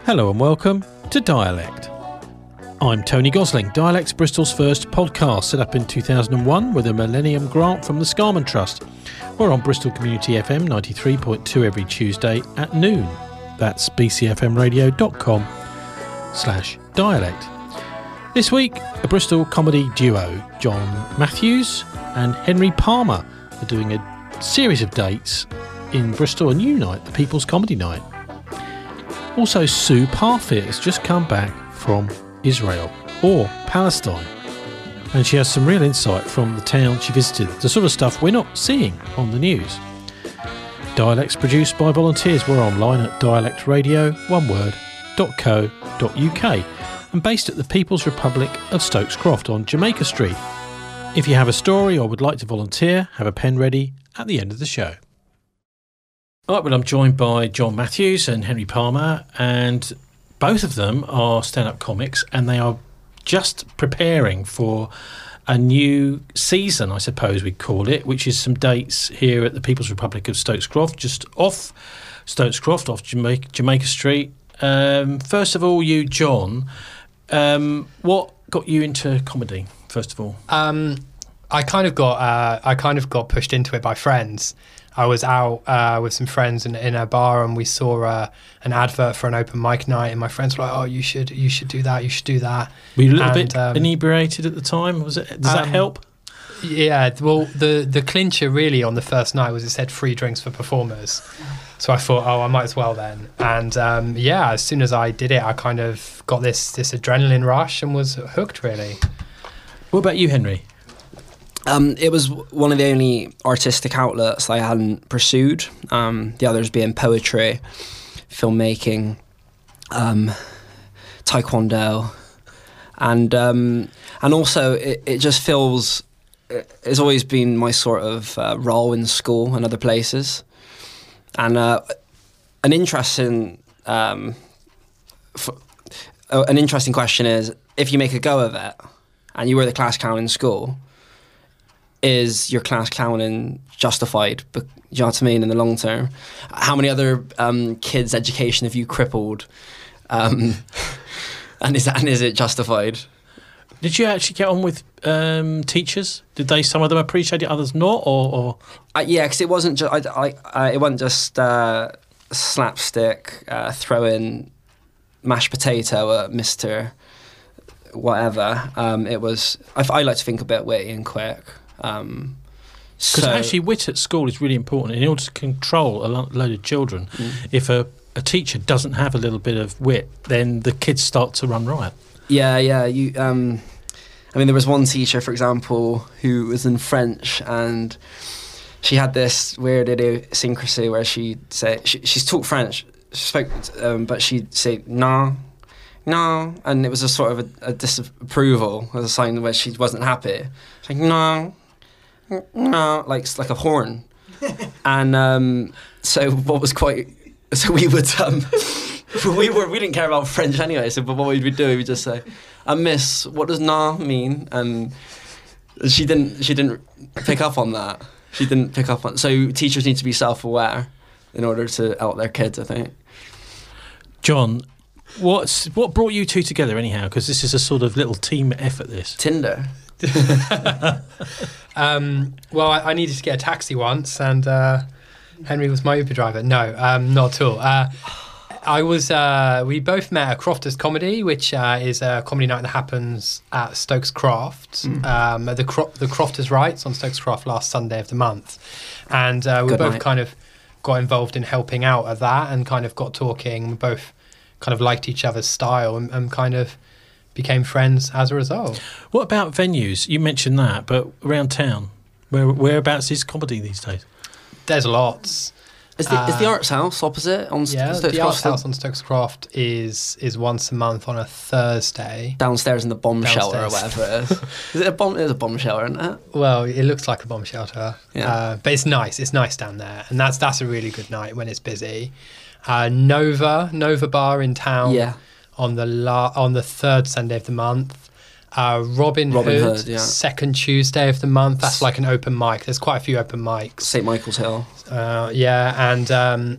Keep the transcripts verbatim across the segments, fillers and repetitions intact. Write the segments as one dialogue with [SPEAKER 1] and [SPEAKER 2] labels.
[SPEAKER 1] Hello and welcome to Dialect. I'm Tony Gosling. Dialect's Bristol's first podcast, set up in two thousand one with a Millennium Grant from the Scarman Trust. We're on Bristol Community F M ninety-three point two every Tuesday at noon. That's bcfmradio.com slash dialect. This week, a Bristol comedy duo, John Matthews and Henry Palmer, are doing a series of dates in Bristol and Unite, the People's Comedy Night. Also, Sue Parfitt has just come back from Israel, or Palestine, and she has some real insight from the town she visited, the sort of stuff we're not seeing on the news. Dialect's produced by volunteers. We're online at dialect radio, one word, .co.uk, and based at the People's Republic of Stokes Croft on Jamaica Street. If you have a story or would like to volunteer, have a pen ready at the end of the show. All right, well, I'm joined by John Matthews and Henry Palmer, and both of them are stand-up comics, and they are just preparing for a new season, I suppose we'd call it, which is some dates here at the People's Republic of Stokes Croft, just off Stokes Croft, off Jamaica, Jamaica Street. Um, first of all, you, John, um, what got you into comedy, first of all?
[SPEAKER 2] Um, I kind of got uh, I kind of got pushed into it by friends. I was out uh, with some friends in, in a bar, and we saw uh, an advert for an open mic night, and my friends were like, "Oh, you should, you should do that. You should do that."
[SPEAKER 1] Were you a little
[SPEAKER 2] and,
[SPEAKER 1] bit um, inebriated at the time? Was it? Does um, that help?
[SPEAKER 2] Yeah. Well, the the clincher really on the first night was it said free drinks for performers, so I thought, oh, I might as well then. And um, yeah, as soon as I did it, I kind of got this this adrenaline rush and was hooked. Really.
[SPEAKER 1] What about you, Henry?
[SPEAKER 3] Um, it was one of the only artistic outlets I hadn't pursued, um, the others being poetry, filmmaking, um, taekwondo, and um, and also it, it just feels, it's always been my sort of uh, role in school and other places. And uh, an interesting um, f- uh, an interesting question is, if you make a go of it and you were the class clown in school, is your class clowning justified? But, do you know what I mean, in the long term? How many other um, kids' education have you crippled? Um, and is that, and is it justified?
[SPEAKER 1] Did you actually get on with um, teachers? Did they, some of them appreciate it, others not? Or, or? Uh,
[SPEAKER 3] yeah, because it wasn't just I, I, I, it wasn't just uh, slapstick uh, throwing mashed potato at Mister Whatever. Um, it was. I, I like to think a bit witty and quick. Because um, so,
[SPEAKER 1] actually wit at school is really important in order to control a lo- load of children. Mm. If a, a teacher doesn't have a little bit of wit, then the kids start to run riot.
[SPEAKER 3] Yeah, yeah. You, um, I mean, there was one teacher, for example, who was in French, and she had this weird idiosyncrasy where she'd say, she, she's taught French, she spoke, um, but she'd say, no, no, and it was a sort of a, a disapproval, as a sign where she wasn't happy. She's like, no. No, like like a horn, and um, so what was quite so we would um, we were we didn't care about French anyway. So, but what we would do, we would just say, "Uh, Miss, what does na mean?" And she didn't she didn't pick up on that. She didn't pick up on. So teachers need to be self-aware in order to help their kids, I think.
[SPEAKER 1] John, what's what brought you two together anyhow? Because this is a sort of little team effort. This
[SPEAKER 3] Tinder.
[SPEAKER 2] um, well, I, I needed to get a taxi once, and uh, Henry was my Uber driver. No, um, not at all. Uh, I was. Uh, we both met at Crofters Comedy, which uh, is a comedy night that happens at Stokes Croft. Mm. Um, the Cro- the Crofters Rights on Stokes Croft last Sunday of the month, and uh, we Good both night. kind of got involved in helping out at that, and kind of got talking. We both kind of liked each other's style, and, and kind of became friends as a result. What about venues? You mentioned that, but around town, where whereabouts is comedy these days? There's lots.
[SPEAKER 3] Is the, uh, is the Arts House opposite on
[SPEAKER 2] yeah,
[SPEAKER 3] Stokes
[SPEAKER 2] the
[SPEAKER 3] Croft?
[SPEAKER 2] Arts House on Stokes Croft is is once a month on a Thursday.
[SPEAKER 3] Downstairs in the bomb Downstairs. shelter or whatever it is. Is it a bomb? It is a bomb shelter, isn't it?
[SPEAKER 2] Well, it looks like a bomb shelter. Yeah. Uh, but it's nice. It's nice down there, and that's that's a really good night when it's busy. Uh, Nova Nova Bar in town.
[SPEAKER 3] Yeah.
[SPEAKER 2] On the la- on the third Sunday of the month. Uh, Robin,
[SPEAKER 3] Robin
[SPEAKER 2] Hood,
[SPEAKER 3] Hood yeah.
[SPEAKER 2] second Tuesday of the month. That's like an open mic. There's quite a few open mics.
[SPEAKER 3] Saint Michael's Hill.
[SPEAKER 2] Uh, yeah, and um,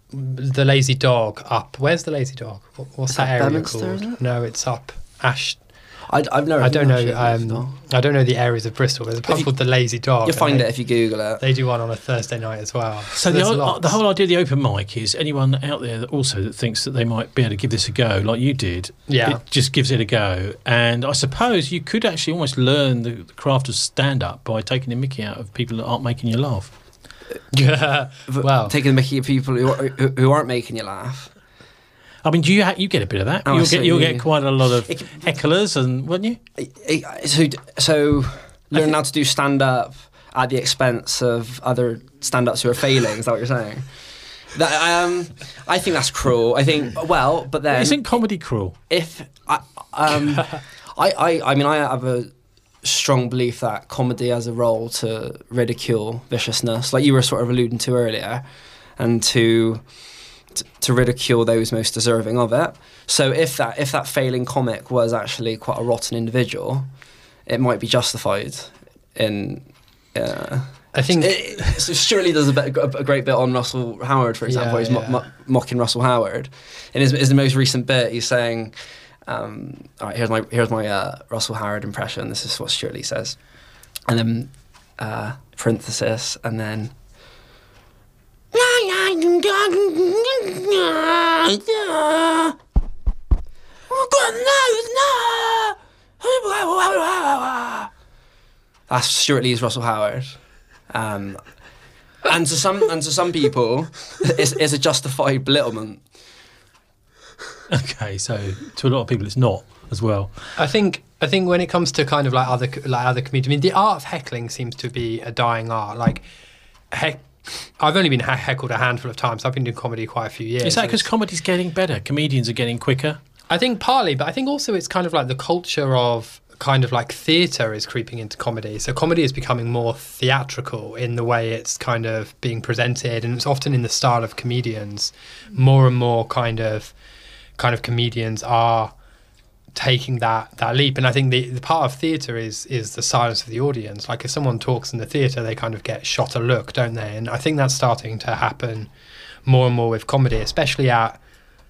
[SPEAKER 2] the Lazy Dog up. Where's the Lazy Dog? What, what's
[SPEAKER 3] Is
[SPEAKER 2] that,
[SPEAKER 3] that
[SPEAKER 2] area
[SPEAKER 3] Bedminster,
[SPEAKER 2] called?
[SPEAKER 3] is it?
[SPEAKER 2] No, it's up Ash.
[SPEAKER 3] I, I've never.
[SPEAKER 2] I don't
[SPEAKER 3] been
[SPEAKER 2] know.
[SPEAKER 3] actually,
[SPEAKER 2] Um, I don't know the areas of Bristol. There's a pub
[SPEAKER 3] you-
[SPEAKER 2] called the Lazy Dog.
[SPEAKER 3] You'll
[SPEAKER 2] and
[SPEAKER 3] find
[SPEAKER 2] they,
[SPEAKER 3] it if you Google it.
[SPEAKER 2] They do one on a Thursday night as well.
[SPEAKER 1] So the,
[SPEAKER 2] there's
[SPEAKER 1] o-
[SPEAKER 2] lots.
[SPEAKER 1] the whole idea of the open mic is anyone out there that also that thinks that they might be able to give this a go, like you did,
[SPEAKER 2] Yeah.
[SPEAKER 1] it just gives it a go. And I suppose you could actually almost learn the, the craft of stand-up by taking the mickey out of people that aren't making you laugh.
[SPEAKER 2] Yeah.
[SPEAKER 3] But
[SPEAKER 2] Well,
[SPEAKER 3] taking the mickey of people who, are, who, who aren't making you laugh.
[SPEAKER 1] I mean, do you ha- you get a bit of that?
[SPEAKER 3] Oh, I
[SPEAKER 1] you'll
[SPEAKER 3] see
[SPEAKER 1] get
[SPEAKER 3] what
[SPEAKER 1] you'll
[SPEAKER 3] you
[SPEAKER 1] get
[SPEAKER 3] mean.
[SPEAKER 1] quite a lot of
[SPEAKER 3] It-
[SPEAKER 1] hecklers, and wouldn't you?
[SPEAKER 3] I- I- So, so learn how to do stand up at the expense of other stand ups who are failing. Is that what you're saying? That, um, I think that's cruel. I think well, but then
[SPEAKER 1] Isn't comedy cruel?
[SPEAKER 3] if I, um, I, I, I mean, I have a strong belief that comedy has a role to ridicule viciousness, like you were sort of alluding to earlier, and to t- to ridicule those most deserving of it. So if that if that failing comic was actually quite a rotten individual, it might be justified in. Uh,
[SPEAKER 2] I think
[SPEAKER 3] it, so surely there's a, bit, a great bit on Russell Howard, for example,
[SPEAKER 2] Yeah,
[SPEAKER 3] where he's mo-
[SPEAKER 2] yeah.
[SPEAKER 3] mo- mocking Russell Howard. In his, his most recent bit, he's saying, um, "All right, here's my here's my uh, Russell Howard impression. This is what Stuart Lee says," and then uh, parenthesis, and then. That's Stuart Lee's Russell Howard. Um, and to some and to some people, it's, it's a justified belittlement.
[SPEAKER 1] Okay, so to a lot of people, it's not as well.
[SPEAKER 2] I think I think when it comes to kind of like other like other comedians, I mean, the art of heckling seems to be a dying art. Like, heck, I've only been he- heckled a handful of times. I've been doing comedy quite a few years.
[SPEAKER 1] Is that
[SPEAKER 2] and
[SPEAKER 1] because
[SPEAKER 2] it's-
[SPEAKER 1] comedy's getting better? Comedians are getting quicker.
[SPEAKER 2] I think partly, but I think also it's kind of like the culture of kind of like theatre is creeping into comedy. So comedy is becoming more theatrical in the way it's kind of being presented, and it's often in the style of comedians. More and more kind of kind of comedians are taking that that leap, and I think the, the part of theatre is is the silence of the audience. Like if someone talks in the theatre, they kind of get shot a look, don't they? And I think that's starting to happen more and more with comedy, especially at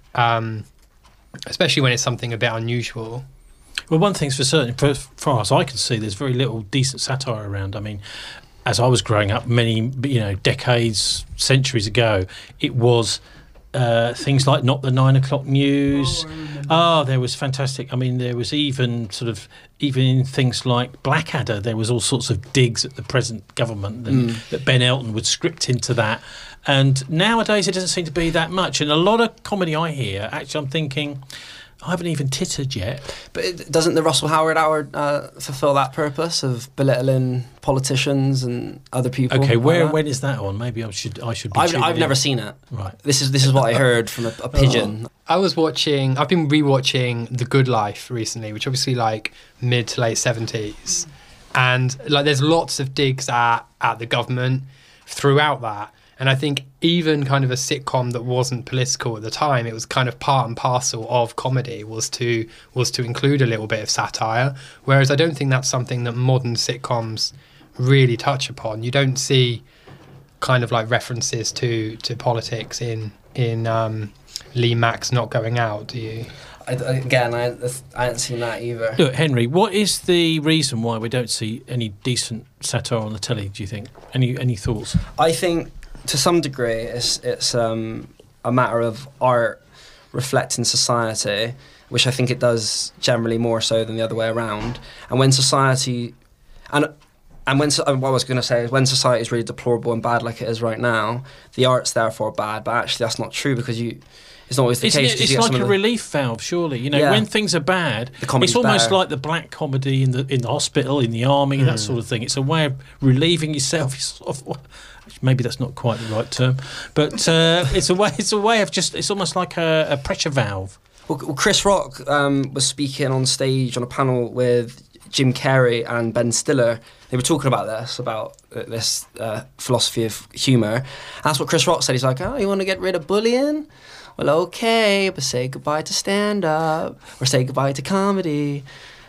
[SPEAKER 2] um, especially when it's something a bit unusual.
[SPEAKER 1] Well, one thing's for certain, for, as far as I can see, there's very little decent satire around. I mean, as I was growing up, many, you know, decades, centuries ago, it was uh, things like Not the Nine O'Clock News. Oh, there was fantastic. I mean, there was even sort of, even in things like Blackadder, there was all sorts of digs at the present government and,
[SPEAKER 3] Mm.
[SPEAKER 1] that Ben Elton would script into that. And nowadays, it doesn't seem to be that much. And a lot of comedy I hear, actually, I'm thinking, I haven't even tittered yet.
[SPEAKER 3] But it, doesn't the Russell Howard hour uh, fulfil that purpose of belittling politicians and other people?
[SPEAKER 1] Okay,
[SPEAKER 3] like
[SPEAKER 1] where
[SPEAKER 3] that?
[SPEAKER 1] when is that on? Maybe I should I should be.
[SPEAKER 3] I've,
[SPEAKER 1] tuning
[SPEAKER 3] I've
[SPEAKER 1] in.
[SPEAKER 3] never seen it.
[SPEAKER 1] Right.
[SPEAKER 3] This is this is what I heard from a, a pigeon.
[SPEAKER 2] I was watching, I've been rewatching The Good Life recently, which obviously like mid to late seventies. And like there's lots of digs at, at the government throughout that. And I think even kind of a sitcom that wasn't political at the time, it was kind of part and parcel of comedy was to was to include a little bit of satire. Whereas I don't think that's something that modern sitcoms really touch upon. You don't see kind of like references to, to politics in in um, Lee Mack's Not Going Out, do you?
[SPEAKER 3] I, I- again, I I hadn't seen that either.
[SPEAKER 1] Look, Henry, what is the reason why we don't see any decent satire on the telly? Do you think? Any any thoughts?
[SPEAKER 3] I think to some degree it's it's um, a matter of art reflecting society, which I think it does generally more so than the other way around. And when society and and when so- what I was going to say is when society is really deplorable and bad like it is right now, the art's therefore bad. But actually, that's not true because you. It's not always the
[SPEAKER 1] Isn't
[SPEAKER 3] case.
[SPEAKER 1] it,
[SPEAKER 3] 'cause
[SPEAKER 1] it's
[SPEAKER 3] you get
[SPEAKER 1] like
[SPEAKER 3] some
[SPEAKER 1] a
[SPEAKER 3] of the-
[SPEAKER 1] relief valve, surely. You know,
[SPEAKER 3] Yeah.
[SPEAKER 1] when things are bad,
[SPEAKER 3] The comedy's
[SPEAKER 1] it's almost
[SPEAKER 3] better.
[SPEAKER 1] like the black comedy in the in the hospital, in the army, that sort of thing. It's a way of relieving yourself. It's sort of, maybe that's not quite the right term, but uh, it's a way. It's a way of just. It's almost like a, a pressure valve.
[SPEAKER 3] Well, well, Chris Rock um, was speaking on stage on a panel with Jim Carrey and Ben Stiller. They were talking about this, about uh, this uh, philosophy of humour. That's what Chris Rock said. He's like, oh, you want to get rid of bullying? Well, okay, but say goodbye to stand-up or say goodbye to comedy.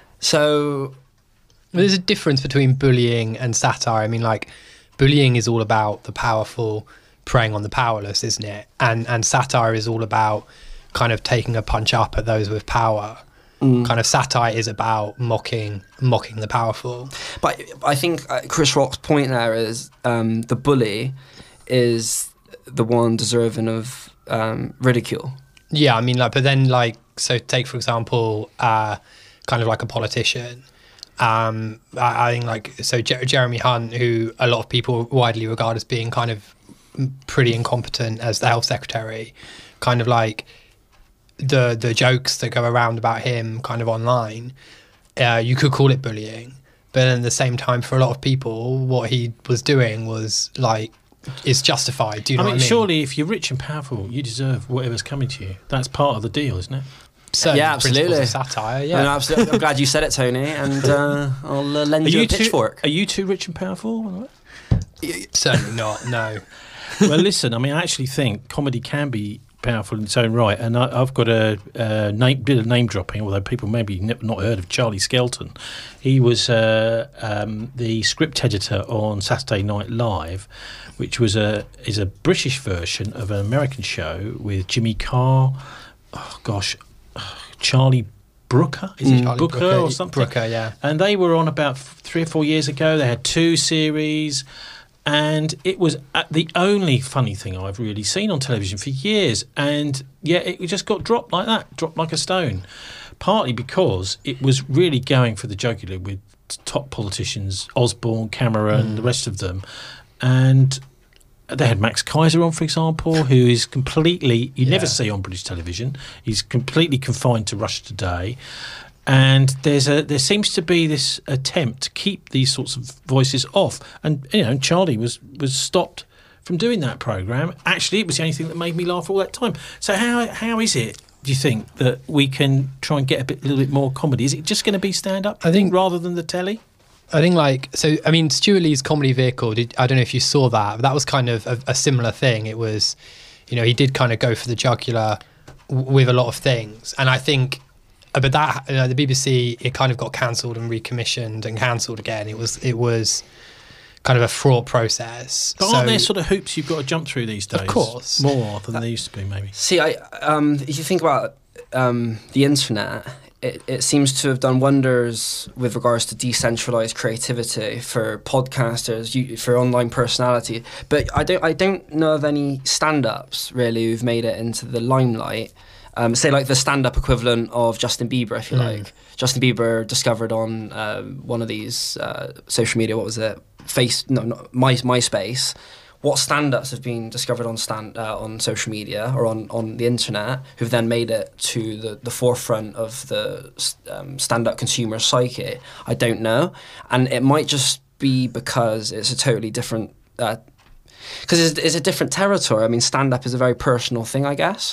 [SPEAKER 3] So...
[SPEAKER 2] Well, there's a difference between bullying and satire. I mean, like, bullying is all about the powerful preying on the powerless, isn't it? And and satire is all about kind of taking a punch up at those with power. Mm. Kind of satire is about mocking mocking the powerful.
[SPEAKER 3] But I think uh, Chris Rock's point there is um, the bully is the one deserving of um, ridicule.
[SPEAKER 2] Yeah, I mean, like, but then, like, so take for example, uh, kind of like a politician. Um, I, I think, like, so Jer- Jeremy Hunt, who a lot of people widely regard as being kind of pretty incompetent as the health secretary, kind of like. the the jokes that go around about him kind of online, uh, you could call it bullying, but at the same time, for a lot of people, what he was doing was like is justified. Do you know
[SPEAKER 1] I mean,
[SPEAKER 2] what I mean?
[SPEAKER 1] surely if you're rich and powerful, you deserve whatever's coming to you. That's part of the deal, isn't it?
[SPEAKER 2] Certainly
[SPEAKER 3] yeah,
[SPEAKER 2] the principles
[SPEAKER 3] absolutely.
[SPEAKER 2] of satire. Yeah,
[SPEAKER 3] no, absolutely. I'm glad you said it, Tony, and uh, I'll uh, lend
[SPEAKER 1] Are
[SPEAKER 3] you,
[SPEAKER 1] you
[SPEAKER 3] a pitchfork.
[SPEAKER 1] Too, are you too rich and powerful?
[SPEAKER 2] certainly not. No.
[SPEAKER 1] Well, listen. I mean, I actually think comedy can be powerful in its own right, and I, I've got a, a name, bit of name dropping, although people maybe never not heard of Charlie Skelton. He was uh, um, the script editor on Saturday Night Live, which was a is a British version of an American show with Jimmy Carr. Oh gosh, Charlie Brooker, is it
[SPEAKER 2] Charlie
[SPEAKER 1] Booker,
[SPEAKER 2] Brooker
[SPEAKER 1] or something?
[SPEAKER 2] Brooker, yeah.
[SPEAKER 1] And they were on about three or four years ago. They had two series. And it was the only funny thing I've really seen on television for years. And yeah, it just got dropped like that, dropped like a stone. Partly because it was really going for the jugular with top politicians, Osborne, Cameron, mm. the rest of them. And they had Max Kaiser on, for example, who is completely, you yeah. never see on British television. He's completely confined to Russia Today. And there's a there seems to be this attempt to keep these sorts of voices off, and you know Charlie was was stopped from doing that programme. Actually, it was the only thing that made me laugh all that time. So how how is it, do you think, that we can try and get a bit a little bit more comedy? Is it just going to be stand up?
[SPEAKER 2] I think
[SPEAKER 1] rather than the telly.
[SPEAKER 2] I think like so. I mean, Stuart Lee's comedy vehicle. Did, I don't know if you saw that, but that was kind of a, a similar thing. It was, you know, he did kind of go for the jugular w- with a lot of things, and I think. But that you know, the B B C, it kind of got cancelled and recommissioned and cancelled again. It was it was kind of a fraught process.
[SPEAKER 1] But
[SPEAKER 2] so,
[SPEAKER 1] aren't there sort of hoops you've got to jump through these days?
[SPEAKER 2] Of course,
[SPEAKER 1] more than uh, they used to be, maybe.
[SPEAKER 3] See, I um, if you think about um, the internet, it, it seems to have done wonders with regards to decentralized creativity for podcasters, you, for online personality. But I don't I don't know of any stand-ups really who've made it into the limelight. Um, say like the stand-up equivalent of Justin Bieber, if you mm. like. Justin Bieber discovered on uh, one of these uh, social media, what was it? Face, no, not My, MySpace. What stand-ups have been discovered on stand uh, on social media or on, on the internet, who've then made it to the, the forefront of the um, stand-up consumer psyche? I don't know, and it might just be because it's a totally different. Because uh, it's, it's a different territory. I mean, stand-up is a very personal thing, I guess.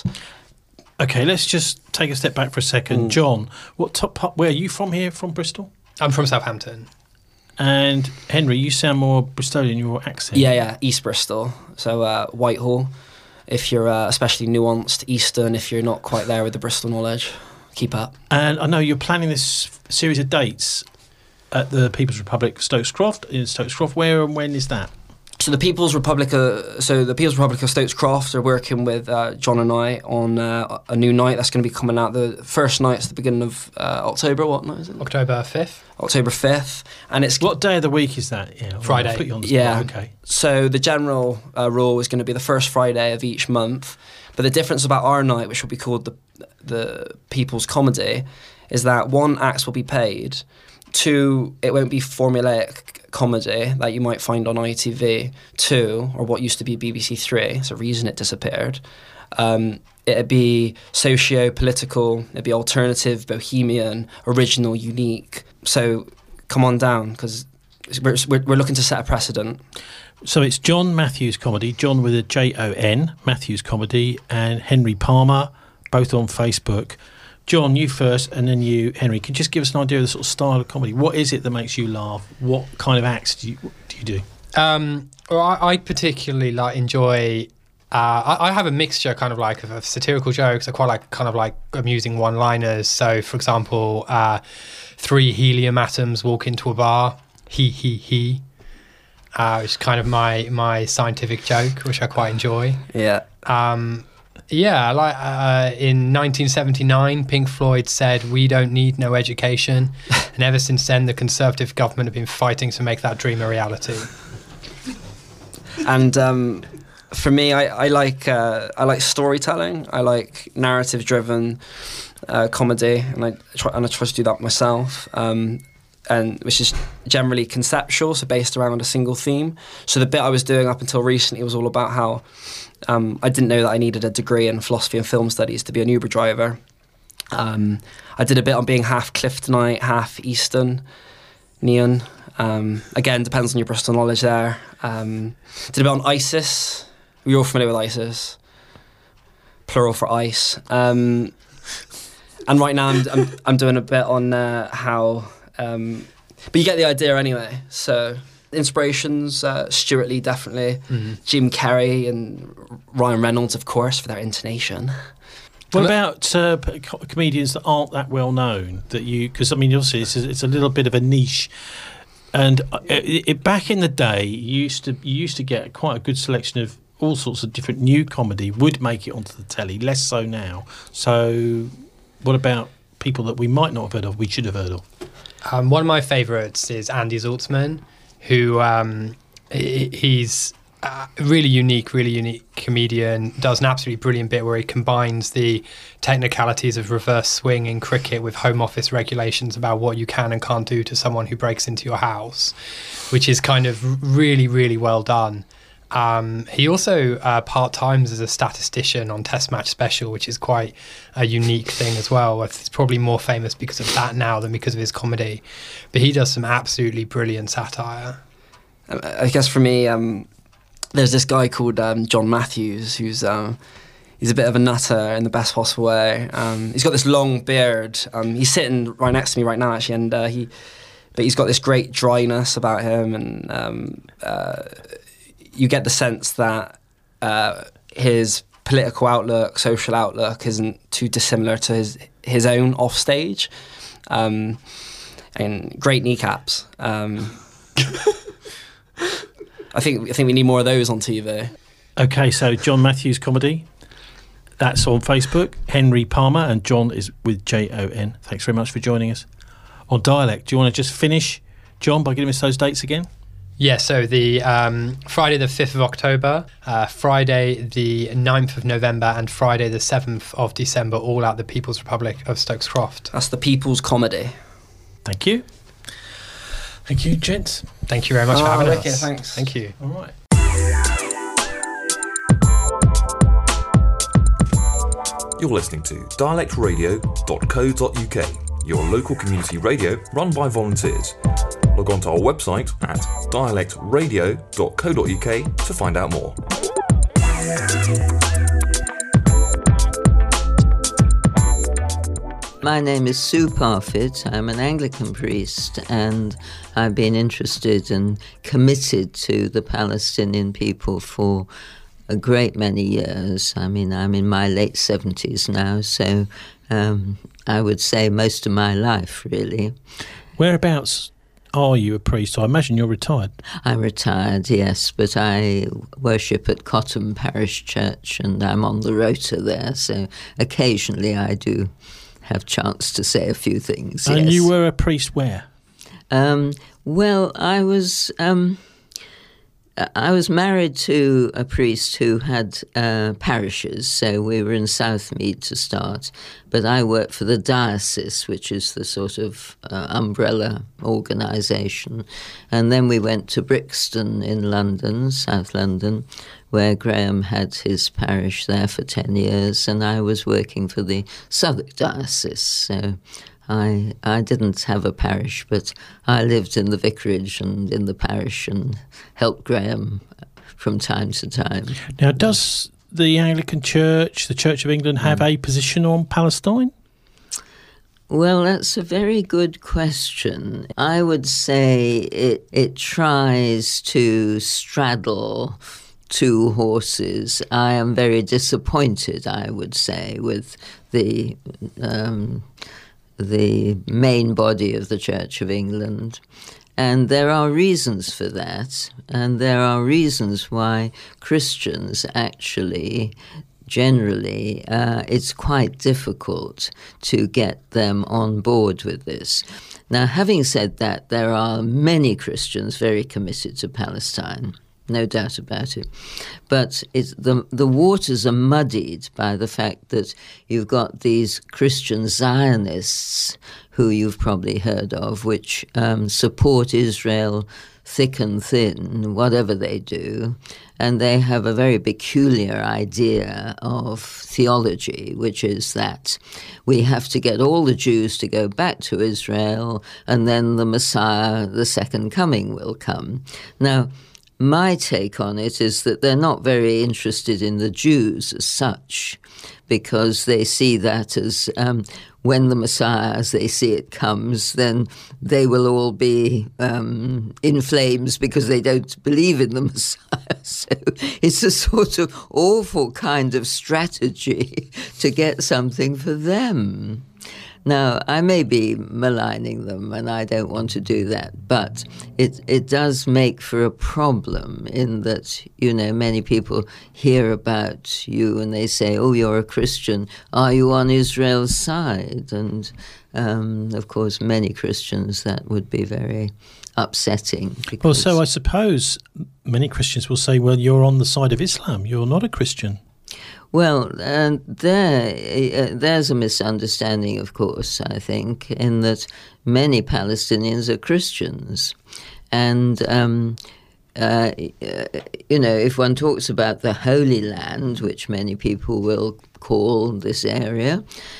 [SPEAKER 1] Okay, let's just take a step back for a second. Mm. John, what top? Where are you from here? From Bristol?
[SPEAKER 2] I'm from Southampton.
[SPEAKER 1] And Henry, you sound more Bristolian in your accent.
[SPEAKER 3] Yeah, yeah, East Bristol. So uh, Whitehall, if you're uh, especially nuanced. Eastern, if you're not quite there with the Bristol knowledge. Keep up.
[SPEAKER 1] And I know you're planning this series of dates at the People's Republic of Stokes Croft. In Stokes Croft, where and when is that?
[SPEAKER 3] So the People's Republic, of, so the People's Republic of Stokes Croft are working with uh, John and I on uh, a new night that's going to be coming out. The first night's the beginning of uh, October. What night is it?
[SPEAKER 2] October fifth.
[SPEAKER 3] October fifth, and it's
[SPEAKER 1] what day of the week is that? Yeah,
[SPEAKER 2] Friday.
[SPEAKER 1] I'll put you on the
[SPEAKER 3] yeah.
[SPEAKER 1] spot. Okay.
[SPEAKER 3] So the general uh, rule is going to be the first Friday of each month, but the difference about our night, which will be called the the People's Comedy, is that one, acts will be paid. Two, it won't be formulaic comedy that you might find on I T V. Two, or what used to be B B C Three, it's a reason it disappeared. Um, it'd be socio-political, it'd be alternative, bohemian, original, unique. So come on down, because we're, we're, we're looking to set a precedent.
[SPEAKER 1] So it's John Matthews Comedy, John with a J O N, Matthews Comedy, and Henry Palmer, both on Facebook. John, you first, and then you, Henry. Can you just give us an idea of the sort of style of comedy? What is it that makes you laugh? What kind of acts do you do? You do?
[SPEAKER 2] Um, well, I, I particularly like enjoy. Uh, I, I have a mixture, kind of like of, of satirical jokes. I quite like kind of like amusing one-liners. So, for example, uh, three helium atoms walk into a bar. He he he. uh, which is kind of my my scientific joke, which I quite enjoy.
[SPEAKER 3] Yeah.
[SPEAKER 2] Um, yeah, like uh, in nineteen seventy-nine, Pink Floyd said, "We don't need no education," and ever since then, the Conservative government have been fighting to make that dream a reality.
[SPEAKER 3] And um, for me, I, I like uh, I like storytelling. I like narrative-driven uh, comedy, and I try and I try to do that myself. Um, and which is generally conceptual, so based around a single theme. So the bit I was doing up until recently was all about how um, I didn't know that I needed a degree in philosophy and film studies to be an Uber driver. Um, I did a bit on being half Cliftonite, half Eastern Neon. Um, again, depends on your Bristol knowledge there. Um, did a bit on ISIS. You're all familiar with ISIS. Plural for ice. Um, and right now I'm, I'm, I'm doing a bit on uh, how... Um, but you get the idea anyway. So inspirations, uh, Stuart Lee definitely, mm-hmm. Jim Carrey and Ryan Reynolds, of course, for their intonation.
[SPEAKER 1] What about uh, co- comedians that aren't that well known? That you, because I mean, obviously it's a, it's a little bit of a niche. And it, it, back in the day, you used to you used to get quite a good selection of all sorts of different new comedy would make it onto the telly. Less so now. So, what about people that we might not have heard of? We should have heard of.
[SPEAKER 2] Um, one of my favourites is Andy Zaltzman, who um, he, he's a really unique, really unique comedian, does an absolutely brilliant bit where he combines the technicalities of reverse swing in cricket with Home Office regulations about what you can and can't do to someone who breaks into your house, which is kind of really, really well done. Um, he also uh, part-times as a statistician on Test Match Special, which is quite a unique thing as well. He's probably more famous because of that now than because of his comedy. But he does some absolutely brilliant satire.
[SPEAKER 3] I guess for me, um, there's this guy called um, John Matthews, who's um, he's a bit of a nutter in the best possible way. Um, he's got this long beard. Um, he's sitting right next to me right now, actually, and uh, he, but he's got this great dryness about him, and um, uh, you get the sense that uh, his political outlook, social outlook, isn't too dissimilar to his his own off stage. Um, and great kneecaps. Um, I think I think we need more of those on T V.
[SPEAKER 1] Okay, so John Matthews comedy. That's on Facebook. Henry Palmer, and John is with J O N. Thanks very much for joining us on Dialect. Do you want to just finish, John, by giving us those dates again?
[SPEAKER 2] Yeah, so the um, Friday the fifth of October, uh, Friday the ninth of November, and Friday the seventh of December, all at the People's Republic of Stokes Croft.
[SPEAKER 3] That's the People's Comedy.
[SPEAKER 1] Thank you. Thank you, gents.
[SPEAKER 2] Thank you very much
[SPEAKER 3] oh,
[SPEAKER 2] for having
[SPEAKER 3] wicked,
[SPEAKER 2] us.
[SPEAKER 3] Thanks.
[SPEAKER 2] Thank you.
[SPEAKER 1] All right.
[SPEAKER 4] You're listening to dialect radio dot co dot uk, your local community radio run by volunteers. Log on to our website at dialect radio dot co dot uk to find out more.
[SPEAKER 5] My name is Sue Parfitt. I'm an Anglican priest, and I've been interested and committed to the Palestinian people for a great many years. I mean, I'm in my late seventies now, so um, I would say most of my life, really.
[SPEAKER 1] Whereabouts are you a priest? I imagine you're retired.
[SPEAKER 5] I'm retired, yes, but I worship at Cotton Parish Church, and I'm on the rota there, so occasionally I do have chance to say a few things.
[SPEAKER 1] And
[SPEAKER 5] yes.
[SPEAKER 1] you were a priest where?
[SPEAKER 5] Um, well, I was um, I was married to a priest who had uh, parishes, so we were in Southmead to start. But I worked for the diocese, which is the sort of uh, umbrella organisation. And then we went to Brixton in London, South London, where Graham had his parish there for ten years, and I was working for the Southwark diocese. So I I didn't have a parish, but I lived in the vicarage and in the parish and helped Graham from time to time.
[SPEAKER 1] Now, does the Anglican Church, the Church of England, have mm. a position on Palestine?
[SPEAKER 5] Well, that's a very good question. I would say it it tries to straddle two horses. I am very disappointed, I would say, with the um, the main body of the Church of England. And there are reasons for that, and there are reasons why Christians actually, generally, uh, it's quite difficult to get them on board with this. Now, having said that, there are many Christians very committed to Palestine. No doubt about it. But it's, the the waters are muddied by the fact that you've got these Christian Zionists, who you've probably heard of, which um, support Israel thick and thin, whatever they do. And they have a very peculiar idea of theology, which is that we have to get all the Jews to go back to Israel, and then the Messiah, the second coming, will come. Now, my take on it is that they're not very interested in the Jews as such, because they see that as um, when the Messiah, as they see it, comes, then they will all be um, in flames because they don't believe in the Messiah. So it's a sort of awful kind of strategy to get something for them. Now, I may be maligning them, and I don't want to do that, but it it does make for a problem in that, you know, many people hear about you and they say, oh, you're a Christian. Are you on Israel's side? And, um, of course, many Christians, that would be very upsetting.
[SPEAKER 1] Well, so I suppose many Christians will say, well, you're on the side of Islam. You're not a Christian.
[SPEAKER 5] Well, uh, there, uh, there's a misunderstanding, of course, I think, in that many Palestinians are Christians. And, um, uh, you know, if one talks about the Holy Land, which many people will call this area,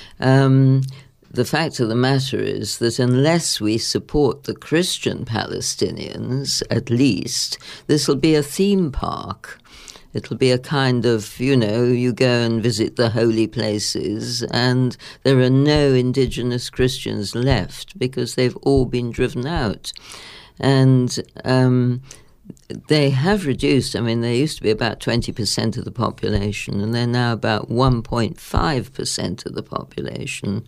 [SPEAKER 5] um, the fact of the matter is that unless we support the Christian Palestinians, at least, this will be a theme park. It'll be a kind of, you know, you go and visit the holy places and there are no indigenous Christians left because they've all been driven out. And um, they have reduced. I mean, they used to be about twenty percent of the population and they're now about one point five percent of the population.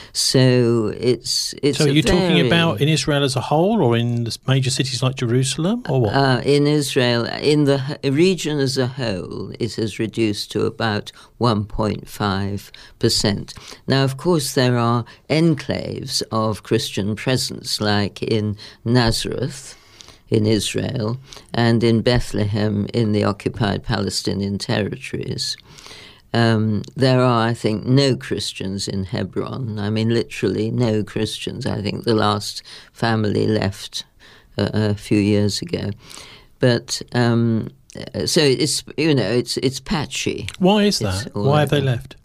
[SPEAKER 5] So it's it's.
[SPEAKER 1] So are you
[SPEAKER 5] very,
[SPEAKER 1] talking about in Israel as a whole, or in the major cities like Jerusalem, or what?
[SPEAKER 5] Uh, in Israel, in the region as a whole, it has reduced to about one point five percent. Now, of course, there are enclaves of Christian presence, like in Nazareth, in Israel, and in Bethlehem in the occupied Palestinian territories. Um, there are, I think, no Christians in Hebron. I mean, literally no Christians. I think the last family left a, a few years ago. But um, so it's, you know, it's it's patchy.
[SPEAKER 1] Why is that? Why have they left?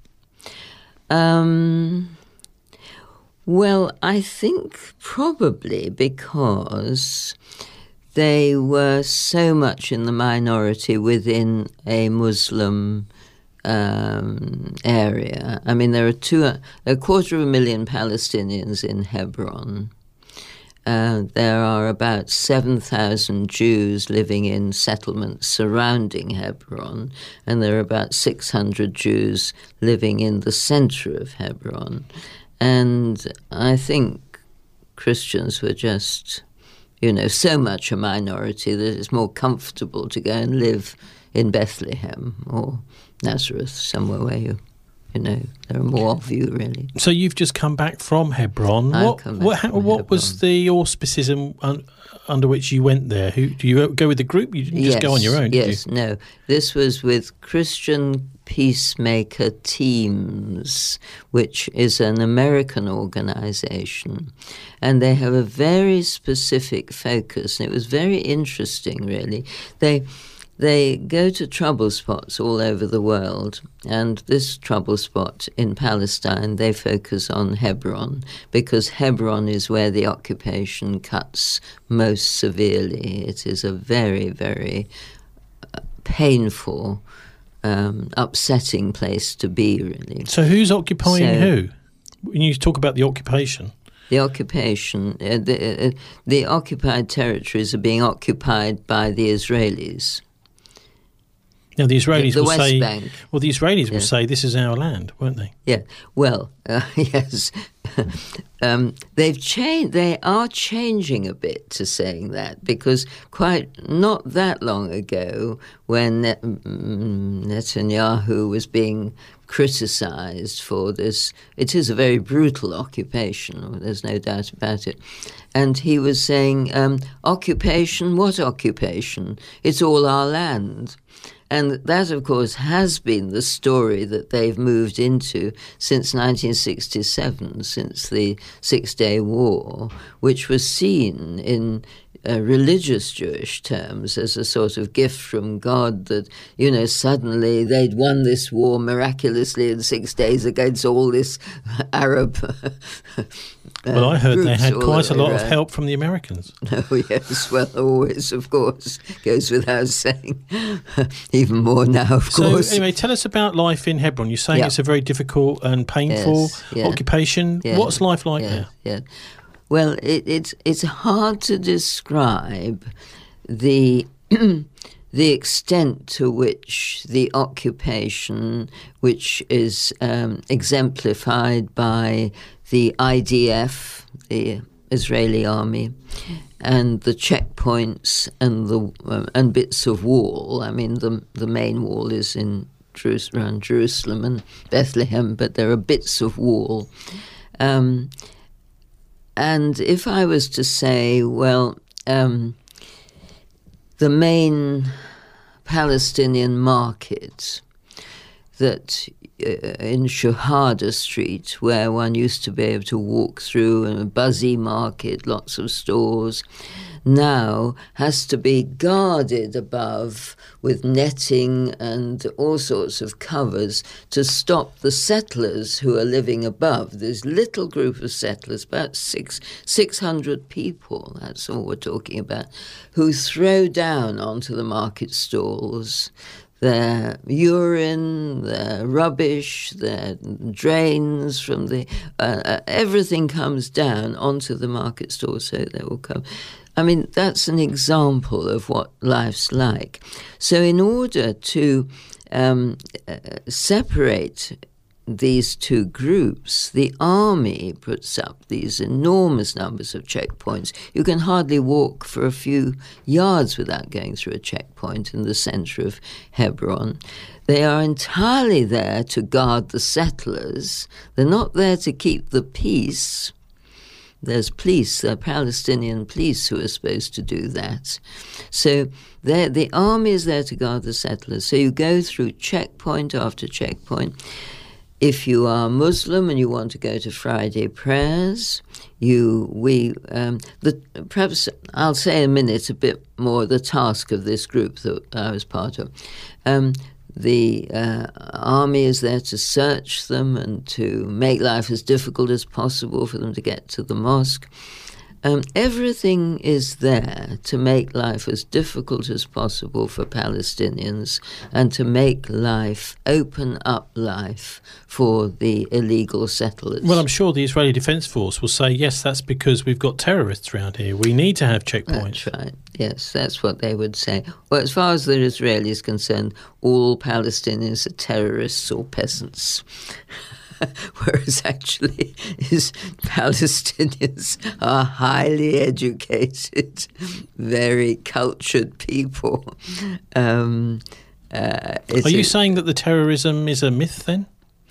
[SPEAKER 5] Um, well, I think probably because they were so much in the minority within a Muslim um, area. I mean, there are two, a quarter of a million Palestinians in Hebron. Uh, there are about seven thousand Jews living in settlements surrounding Hebron, and there are about six hundred Jews living in the center of Hebron. And I think Christians were just, you know, so much a minority that it's more comfortable to go and live in Bethlehem or Nazareth, somewhere where you, you know, there are more of you, really.
[SPEAKER 1] So you've just come back from Hebron.
[SPEAKER 5] I've
[SPEAKER 1] What
[SPEAKER 5] come back
[SPEAKER 1] what,
[SPEAKER 5] from
[SPEAKER 1] what
[SPEAKER 5] Hebron.
[SPEAKER 1] was the auspices un, under which you went there? Who do you go with the group? You didn't just
[SPEAKER 5] yes,
[SPEAKER 1] go on your own, did
[SPEAKER 5] yes,
[SPEAKER 1] you?
[SPEAKER 5] no. This was with Christian Peacemaker Teams, which is an American organization. And they have a very specific focus. And it was very interesting, really. They they go to trouble spots all over the world. And this trouble spot in Palestine, they focus on Hebron, because Hebron is where the occupation cuts most severely. It is a very, very uh, painful Um, upsetting place to be, really.
[SPEAKER 1] So who's occupying
[SPEAKER 5] So-
[SPEAKER 1] who? When you talk about the occupation,
[SPEAKER 5] The occupation, uh, the, uh, the occupied territories are being occupied by the Israelis.
[SPEAKER 1] now the Israelis
[SPEAKER 5] the
[SPEAKER 1] will
[SPEAKER 5] West
[SPEAKER 1] say,
[SPEAKER 5] Bank.
[SPEAKER 1] well, the Israelis will
[SPEAKER 5] Yeah.
[SPEAKER 1] say this is our land, won't they?
[SPEAKER 5] Yeah, well, uh, yes, um, they've changed. They are changing a bit to saying that, because quite not that long ago, when Net- Netanyahu was being criticised for this, it is a very brutal occupation. There's no doubt about it. And he was saying, um, "Occupation? What occupation? It's all our land." And that, of course, has been the story that they've moved into since nineteen sixty-seven, since the Six-Day War, which was seen in uh, religious Jewish terms as a sort of gift from God that, you know, suddenly they'd won this war miraculously in six days against all this Arab uh,
[SPEAKER 1] Well, I heard they
[SPEAKER 5] groups
[SPEAKER 1] had
[SPEAKER 5] all
[SPEAKER 1] quite a lot of
[SPEAKER 5] around.
[SPEAKER 1] help from the Americans.
[SPEAKER 5] Oh, yes, well, always, of course, goes without saying. Even more now, of
[SPEAKER 1] So,
[SPEAKER 5] course.
[SPEAKER 1] anyway, tell us about life in Hebron. You're saying
[SPEAKER 5] Yeah.
[SPEAKER 1] it's a very difficult and painful
[SPEAKER 5] Yes, yeah.
[SPEAKER 1] occupation.
[SPEAKER 5] Yeah,
[SPEAKER 1] What's life like
[SPEAKER 5] yeah,
[SPEAKER 1] there?
[SPEAKER 5] Yeah. Well, it, it's it's hard to describe the the extent to which the occupation, which is um, exemplified by the I D F, the Israeli army, and the checkpoints and the um, and bits of wall. I mean, the the main wall is in Jerus- around Jerusalem and Bethlehem, but there are bits of wall. Um, and if I was to say, well, um, the main Palestinian market that uh, in Shuhada Street, where one used to be able to walk through, and a buzzy market, lots of stores, now has to be guarded above with netting and all sorts of covers to stop the settlers who are living above. This little group of settlers, about six, 600 people, that's all we're talking about, who throw down onto the market stalls their urine, their rubbish, their drains from the... Uh, uh, everything comes down onto the market stall, so they will come... I mean, that's an example of what life's like. So in order to um, uh, separate these two groups, the army puts up these enormous numbers of checkpoints. You can hardly walk for a few yards without going through a checkpoint in the center of Hebron. They are entirely there to guard the settlers. They're not there to keep the peace. There's police, there are Palestinian police who are supposed to do that. So the army is there to guard the settlers. So you go through checkpoint after checkpoint. If you are Muslim and you want to go to Friday prayers, you we um, the perhaps I'll say in a minute a bit more the task of this group that I was part of. Um, The uh, army is there to search them and to make life as difficult as possible for them to get to the mosque. Um, everything is there to make life as difficult as possible for Palestinians and to make life, open up life for the illegal settlers.
[SPEAKER 1] Well, I'm sure the Israeli Defence Force will say, yes, that's because we've got terrorists around here. We need to have checkpoints.
[SPEAKER 5] That's right. Yes, that's what they would say. Well, as far as the Israelis is concerned, all Palestinians are terrorists or peasants. Whereas actually is Palestinians are highly educated, very cultured people. Um, uh,
[SPEAKER 1] are you a, saying that the terrorism is a myth then?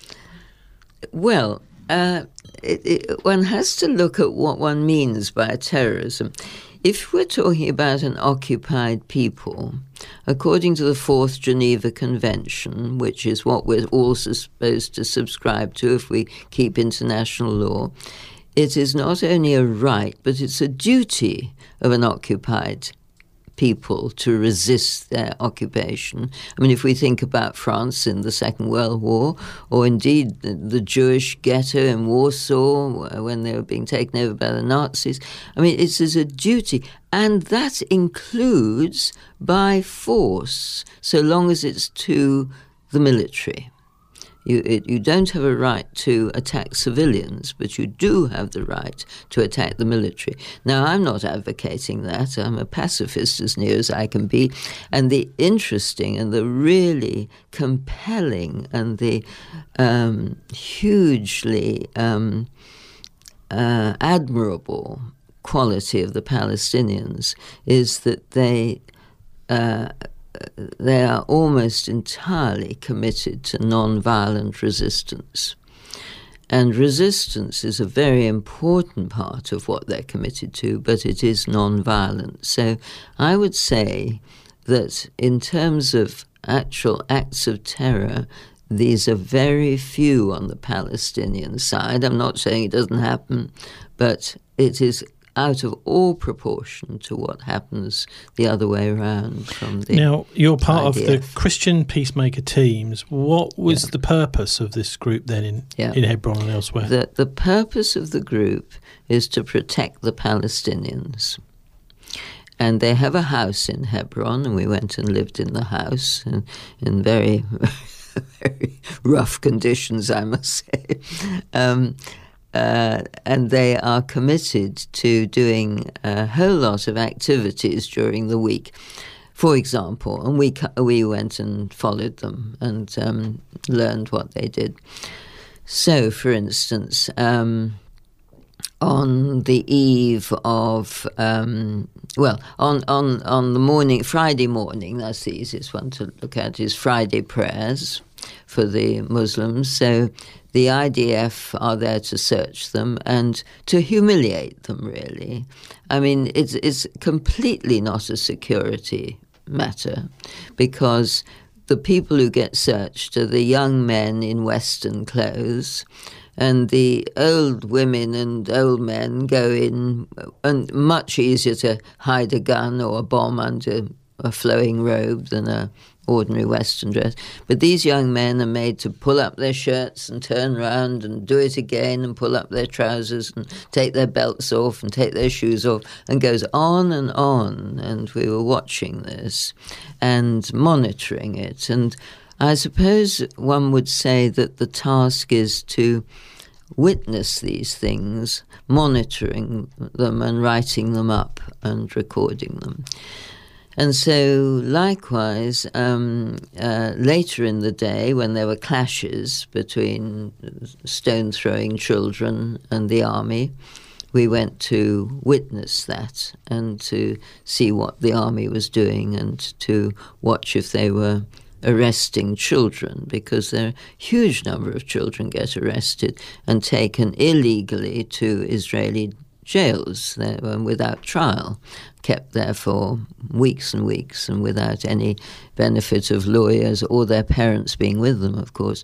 [SPEAKER 5] Well, uh, it, it, one has to look at what one means by terrorism. If we're talking about an occupied people, according to the Fourth Geneva Convention, which is what we're all supposed to subscribe to if we keep international law, it is not only a right, but it's a duty of an occupied people to resist their occupation. I mean, if we think about France in the Second World War, or indeed the, the Jewish ghetto in Warsaw when they were being taken over by the Nazis, I mean, it's as a duty, and that includes by force, so long as it's to the military. You, it, you don't have a right to attack civilians, but you do have the right to attack the military. Now, I'm not advocating that. I'm a pacifist as near as I can be. And the interesting and the really compelling and the um, hugely um, uh, admirable quality of the Palestinians is that they uh, they are almost entirely committed to non-violent resistance. And resistance is a very important part of what they're committed to, but it is non-violent. So I would say that in terms of actual acts of terror, these are very few on the Palestinian side. I'm not saying it doesn't happen, but it is out of all proportion to what happens the other way around from the
[SPEAKER 1] Now, you're part
[SPEAKER 5] I D F.
[SPEAKER 1] of the Christian Peacemaker teams. What was
[SPEAKER 5] Yeah.
[SPEAKER 1] the purpose of this group then in,
[SPEAKER 5] Yeah.
[SPEAKER 1] in Hebron and elsewhere?
[SPEAKER 5] The, the purpose of the group is to protect the Palestinians. And they have a house in Hebron, and we went and lived in the house in, in very, very rough conditions, I must say. Um, Uh, and they are committed to doing a whole lot of activities during the week. For example, and we we went and followed them and um, learned what they did. So, for instance, um, on the eve of, um, well, on, on, on the morning, Friday morning, that's the easiest one to look at, is Friday prayers for the Muslims. So the I D F are there to search them and to humiliate them, really. I mean, it's, it's completely not a security matter, because the people who get searched are the young men in Western clothes, and the old women and old men go in, and much easier to hide a gun or a bomb under a flowing robe than a ordinary Western dress. But these young men are made to pull up their shirts and turn around and do it again and pull up their trousers and take their belts off and take their shoes off, and goes on and on. And we were watching this and monitoring it. And I suppose one would say that the task is to witness these things, monitoring them and writing them up and recording them. And so, likewise, um, uh, later in the day, when there were clashes between stone-throwing children and the army, we went to witness that and to see what the army was doing and to watch if they were arresting children, because there are a huge number of children get arrested and taken illegally to Israeli jails there, without trial, kept there for weeks and weeks and without any benefit of lawyers or their parents being with them, of course.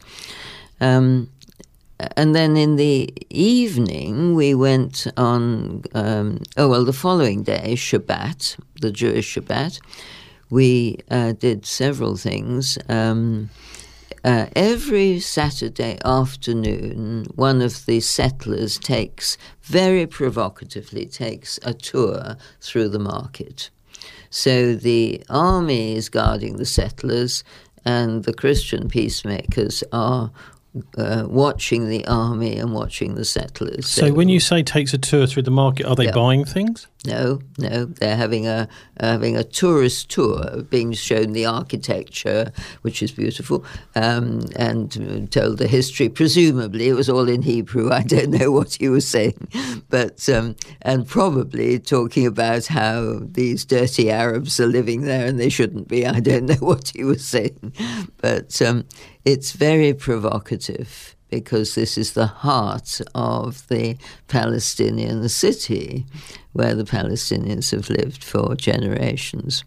[SPEAKER 5] Um, and then in the evening, we went on, um, oh, well, the following day, Shabbat, the Jewish Shabbat, we uh, did several things. Um, Uh, every Saturday afternoon, one of the settlers takes, very provocatively, takes a tour through the market. So the army is guarding the settlers, and the Christian peacemakers are uh, watching the army and watching the settlers.
[SPEAKER 1] So, so when you say takes a tour through the market, are they
[SPEAKER 5] Yeah.
[SPEAKER 1] buying things?
[SPEAKER 5] No, no, they're having a having a tourist tour, being shown the architecture, which is beautiful, um, and told the history. Presumably, it was all in Hebrew. I don't know what he was saying, but um, and probably talking about how these dirty Arabs are living there and they shouldn't be. I don't know what he was saying, but um, it's very provocative, because this is the heart of the Palestinian city, where the Palestinians have lived for generations.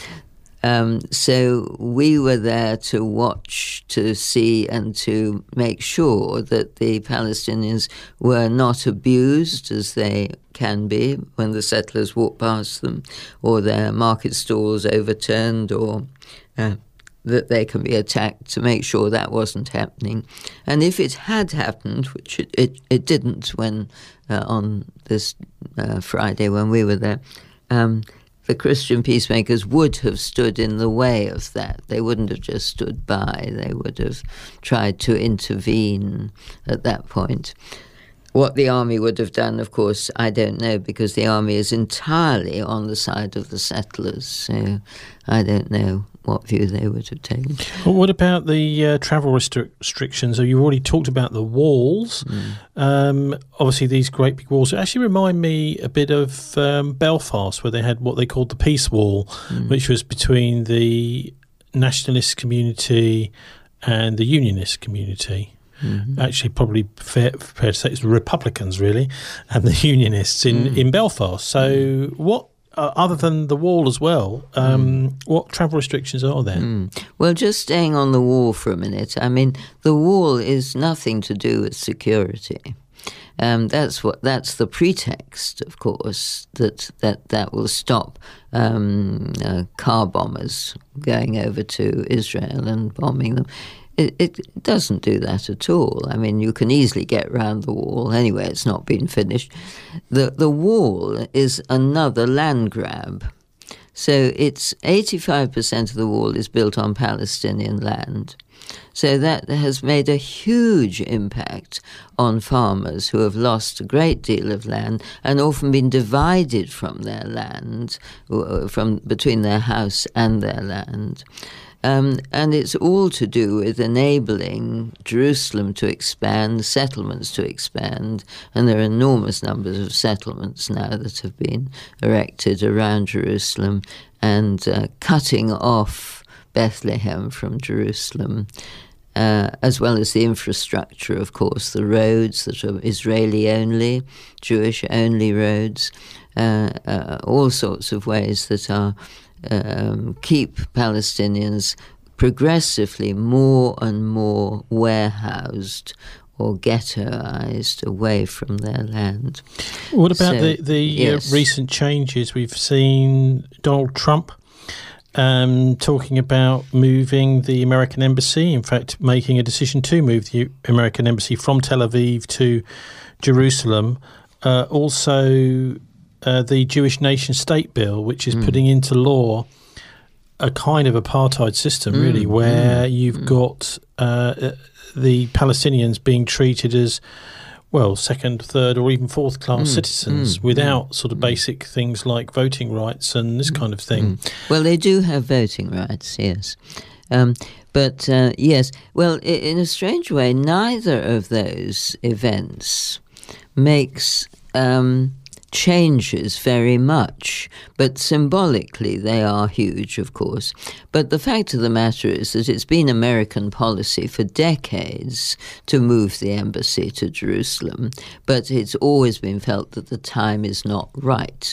[SPEAKER 5] Um, so we were there to watch, to see, and to make sure that the Palestinians were not abused, as they can be when the settlers walk past them, or their market stalls overturned, or uh, that they can be attacked, to make sure that wasn't happening. And if it had happened, which it, it, it didn't when uh, on this uh, Friday when we were there, um, the Christian peacemakers would have stood in the way of that. They wouldn't have just stood by. They would have tried to intervene at that point. What the army would have done, of course, I don't know, because the army is entirely on the side of the settlers. So I don't know what view they would have taken.
[SPEAKER 1] Well, what about the uh, travel restri- restrictions? So you've already talked about the walls. Mm. Um, obviously, these great big walls actually remind me a bit of um, Belfast, where they had what they called the Peace Wall, mm. which was between the nationalist community and the unionist community. Mm-hmm. Actually, probably fair, fair to say it's the Republicans, really, and the Unionists in, mm. in Belfast. So mm. what, uh, other than the wall as well, um, mm. what travel restrictions are there?
[SPEAKER 5] Mm. Well, just staying on the wall for a minute, I mean, the wall is nothing to do with security. Um, that's what. That's the pretext, of course, that that, that will stop um, uh, car bombers going over to Israel and bombing them. It, it doesn't do that at all. I mean, you can easily get around the wall. Anyway, it's not been finished. The the wall is another land grab. So it's eighty-five percent of the wall is built on Palestinian land. So that has made a huge impact on farmers who have lost a great deal of land and often been divided from their land, from between their house and their land. Um, and it's all to do with enabling Jerusalem to expand, settlements to expand, and there are enormous numbers of settlements now that have been erected around Jerusalem, and uh, cutting off Bethlehem from Jerusalem, uh, as well as the infrastructure, of course, the roads that are Israeli-only, Jewish-only roads, uh, uh, all sorts of ways that are Um, keep Palestinians progressively more and more warehoused or ghettoized away from their land.
[SPEAKER 1] What about
[SPEAKER 5] so,
[SPEAKER 1] the, the
[SPEAKER 5] yes.
[SPEAKER 1] uh, recent changes? We've seen Donald Trump um, talking about moving the American embassy, in fact, making a decision to move the American embassy from Tel Aviv to Jerusalem. Uh, also, Uh, the Jewish nation state bill, which is mm. putting into law a kind of apartheid system, mm. really, where mm. you've mm. got uh, the Palestinians being treated as, well, second, third, or even fourth class mm. citizens mm. without mm. sort of basic things like voting rights and this kind of thing.
[SPEAKER 5] Mm. Well, they do have voting rights, yes. Um, but, uh, yes, well, in a strange way, neither of those events makes Um, changes very much, but symbolically they are huge, of course. But the fact of the matter is that it's been American policy for decades to move the embassy to Jerusalem, but it's always been felt that the time is not right.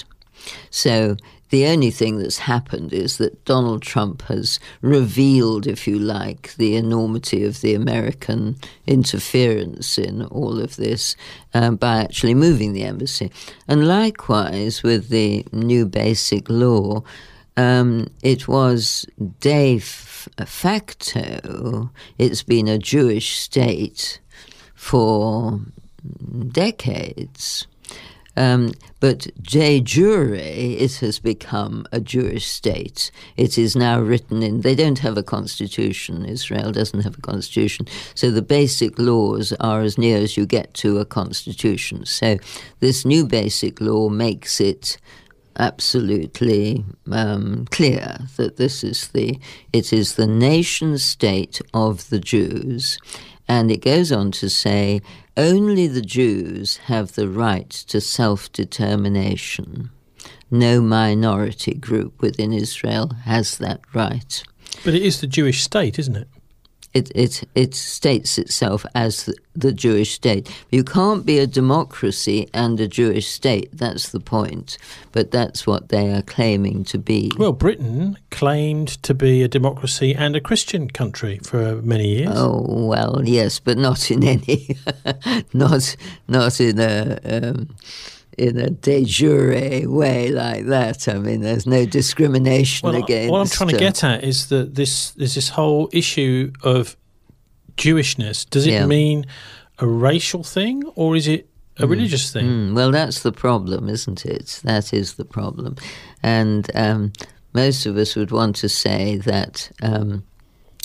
[SPEAKER 5] So the only thing that's happened is that Donald Trump has revealed, if you like, the enormity of the American interference in all of this uh, by actually moving the embassy. And likewise, with the new basic law, um, it was de facto, it's been a Jewish state for decades. Um, but de jure, it has become a Jewish state. It is now written in, they don't have a constitution, Israel doesn't have a constitution, so the basic laws are as near as you get to a constitution. So this new basic law makes it absolutely um, clear that this is the, it is the nation state of the Jews. And it goes on to say, only the Jews have the right to self-determination. No minority group within Israel has that right.
[SPEAKER 1] But it is the Jewish state, isn't it?
[SPEAKER 5] It it it states itself as the, the Jewish state. You can't be a democracy and a Jewish state. That's the point. But that's what they are claiming to be.
[SPEAKER 1] Well, Britain claimed to be a democracy and a Christian country for many years.
[SPEAKER 5] Oh, well, yes, but not in any, not not in a... Um, in a de jure way like that. I mean, there's no discrimination
[SPEAKER 1] well,
[SPEAKER 5] against...
[SPEAKER 1] What I'm trying to get at is that this there's this whole issue of Jewishness. Does it yeah. mean a racial thing or is it a mm. religious thing?
[SPEAKER 5] Mm. Well, that's the problem, isn't it? That is the problem. And um, most of us would want to say that um,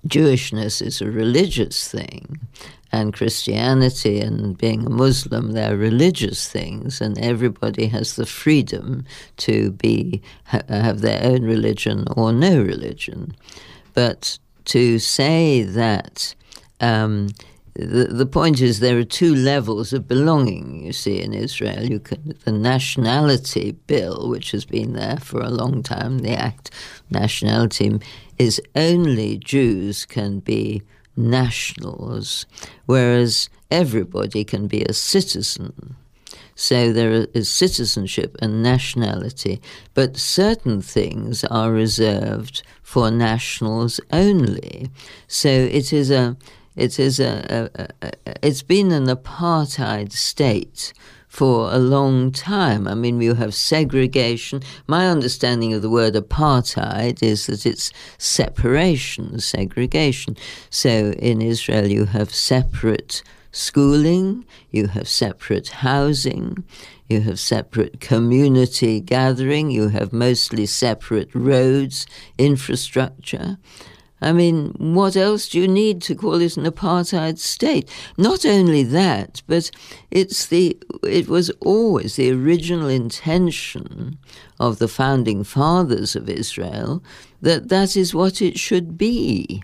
[SPEAKER 5] Jewishness is a religious thing, and Christianity and being a Muslim, they're religious things, and everybody has the freedom to be ha- have their own religion or no religion. But to say that um, the, the point is there are two levels of belonging, you see, in Israel. You can, the nationality bill, which has been there for a long time, the Act Nationality, is only Jews can be nationals, whereas everybody can be a citizen. So there is citizenship and nationality, but certain things are reserved for nationals only. So it is a, it is a, a, a, a it's been an apartheid state for a long time. I mean, you have segregation. My understanding of the word apartheid is that it's separation, segregation. So in Israel, you have separate schooling, you have separate housing, you have separate community gathering, you have mostly separate roads, infrastructure. I mean, what else do you need to call it an apartheid state? Not only that, but it's the it was always the original intention of the founding fathers of Israel that that is what it should be.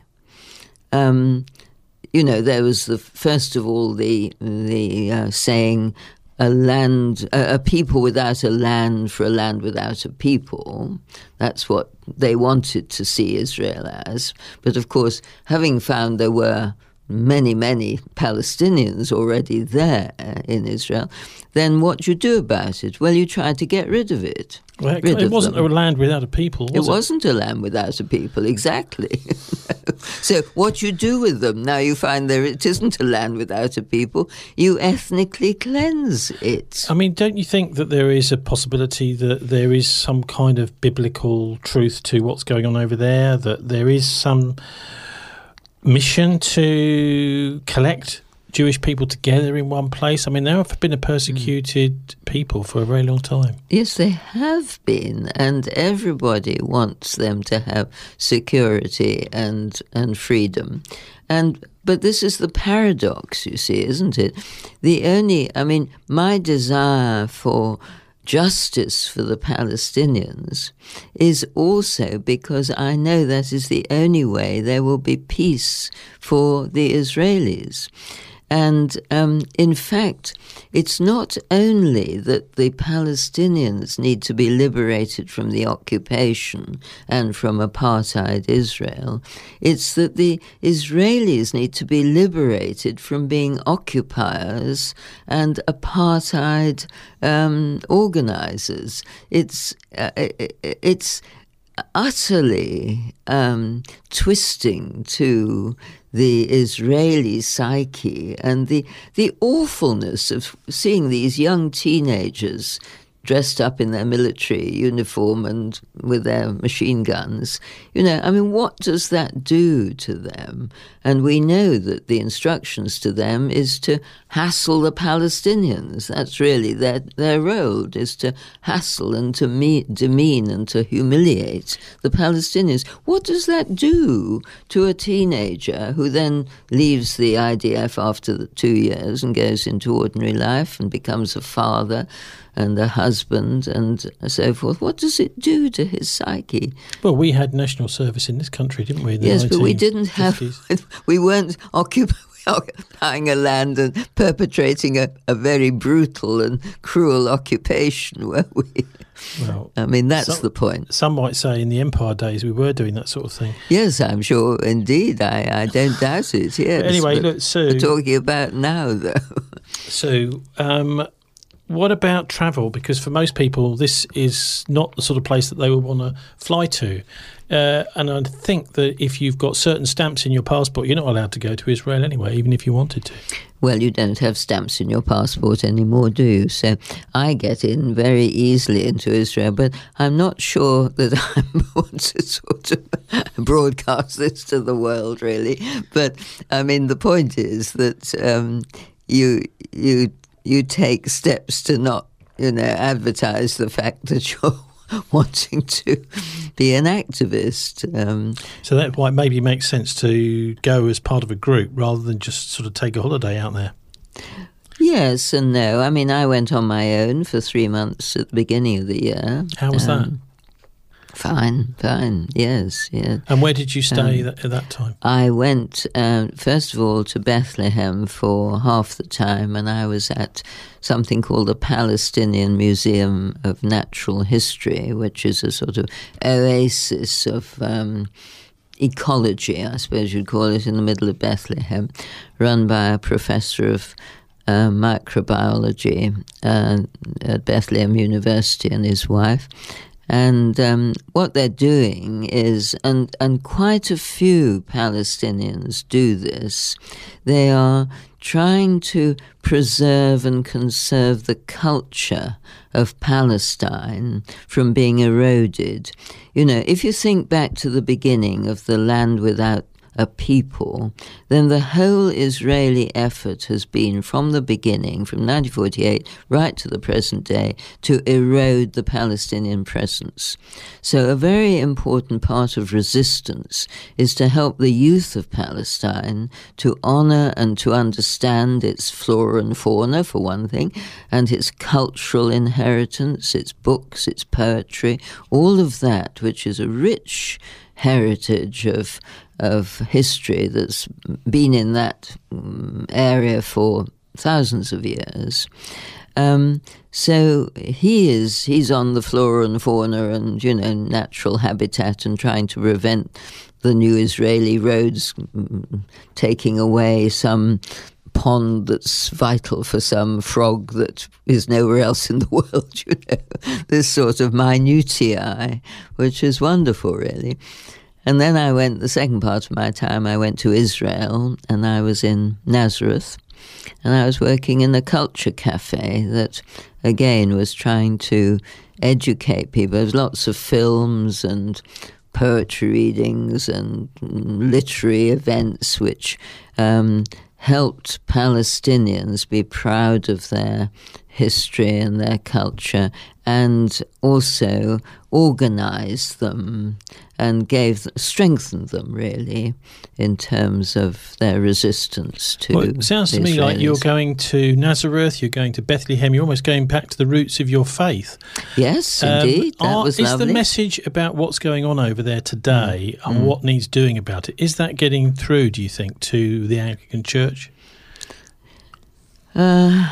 [SPEAKER 5] Um, you know, there was the first of all the the uh, saying, a land, a, a people without a land for a land without a people. That's what they wanted to see Israel as. But of course, having found there were many, many Palestinians already there in Israel, then what do you do about it? Well, you try to get rid of it.
[SPEAKER 1] Well, it, it wasn't them. a land without a people, was it?
[SPEAKER 5] It wasn't a land without a people, exactly. So what you do with them, now you find there it isn't a land without a people, you ethnically cleanse it.
[SPEAKER 1] I mean, don't you think that there is a possibility that there is some kind of biblical truth to what's going on over there, that there is some mission to collect Jewish people together in one place? I mean, they have been a persecuted mm. people for a very long time.
[SPEAKER 5] Yes, they have been, and everybody wants them to have security and and freedom. And but this is the paradox, you see, isn't it? The only, I mean, my desire for justice for the Palestinians is also because I know that is the only way there will be peace for the Israelis. And um, in fact, it's not only that the Palestinians need to be liberated from the occupation and from apartheid Israel, it's that the Israelis need to be liberated from being occupiers and apartheid um, organizers. It's uh, it's utterly um, twisting to the Israeli psyche and the the awfulness of seeing these young teenagers dressed up in their military uniform and with their machine guns. You know, I mean, what does that do to them? And we know that the instructions to them is to hassle the Palestinians. That's really their their role, is to hassle and to me, demean and to humiliate the Palestinians. What does that do to a teenager who then leaves the I D F after the two years and goes into ordinary life and becomes a father and a husband and so forth? What does it do to his psyche?
[SPEAKER 1] Well, we had national service in this country, didn't we? In the
[SPEAKER 5] yes, but we didn't have, we weren't occupying occupying a land and perpetrating a, a very brutal and cruel occupation, were we?
[SPEAKER 1] Well,
[SPEAKER 5] I mean, that's
[SPEAKER 1] some,
[SPEAKER 5] the point.
[SPEAKER 1] Some might say in the Empire days we were doing that sort of thing.
[SPEAKER 5] Yes, I'm sure, indeed. I, I don't doubt it, yes.
[SPEAKER 1] Anyway, look, Sue...
[SPEAKER 5] We're talking about now, though.
[SPEAKER 1] Sue, um, what about travel? Because for most people, this is not the sort of place that they would want to fly to. Uh, and I think that if you've got certain stamps in your passport, you're not allowed to go to Israel anyway, even if you wanted to.
[SPEAKER 5] Well, you don't have stamps in your passport anymore, do you? So I get in very easily into Israel, but I'm not sure that I want to sort of broadcast this to the world, really. But, I mean, the point is that um, you you you take steps to not, you know, advertise the fact that you're wanting to be an activist. Um,
[SPEAKER 1] so that might maybe makes sense to go as part of a group rather than just sort of take a holiday out there.
[SPEAKER 5] Yes and no. I mean, I went on my own for three months at the beginning of the year.
[SPEAKER 1] How was um,
[SPEAKER 5] that? Fine, fine, yes, yeah.
[SPEAKER 1] And where did you stay
[SPEAKER 5] um,
[SPEAKER 1] that, at that time?
[SPEAKER 5] I went, um, first of all, to Bethlehem for half the time, and I was at something called the Palestinian Museum of Natural History, which is a sort of oasis of um, ecology, I suppose you'd call it, in the middle of Bethlehem, run by a professor of uh, microbiology uh, at Bethlehem University and his wife. And um, what they're doing is, and, and quite a few Palestinians do this, they are trying to preserve and conserve the culture of Palestine from being eroded. You know, if you think back to the beginning of the land without a people, then the whole Israeli effort has been, from the beginning, from nineteen forty-eight right to the present day, to erode the Palestinian presence. So a very important part of resistance is to help the youth of Palestine to honour and to understand its flora and fauna, for one thing, and its cultural inheritance, its books, its poetry, all of that, which is a rich heritage of of history that's been in that um, area for thousands of years. Um, so he is, he's on the flora and fauna and, you know, natural habitat and trying to prevent the new Israeli roads um, taking away some pond that's vital for some frog that is nowhere else in the world, you know, this sort of minutiae, which is wonderful, really. And then I went, the second part of my time, I went to Israel, and I was in Nazareth, and I was working in a culture cafe that, again, was trying to educate people. There was lots of films and poetry readings and literary events which um, helped Palestinians be proud of their history and their culture, and also organised them and gave strengthened them, really, in terms of their resistance to
[SPEAKER 1] well, it sounds to me
[SPEAKER 5] Israelis.
[SPEAKER 1] like you're going to Nazareth, you're going to Bethlehem, you're almost going back to the roots of your faith.
[SPEAKER 5] Yes,
[SPEAKER 1] Um,
[SPEAKER 5] indeed. That
[SPEAKER 1] are,
[SPEAKER 5] was
[SPEAKER 1] is
[SPEAKER 5] lovely.
[SPEAKER 1] the message about what's going on over there today
[SPEAKER 5] Mm.
[SPEAKER 1] and
[SPEAKER 5] Mm.
[SPEAKER 1] what needs doing about it, is that getting through, do you think, to the Anglican Church?
[SPEAKER 5] Uh,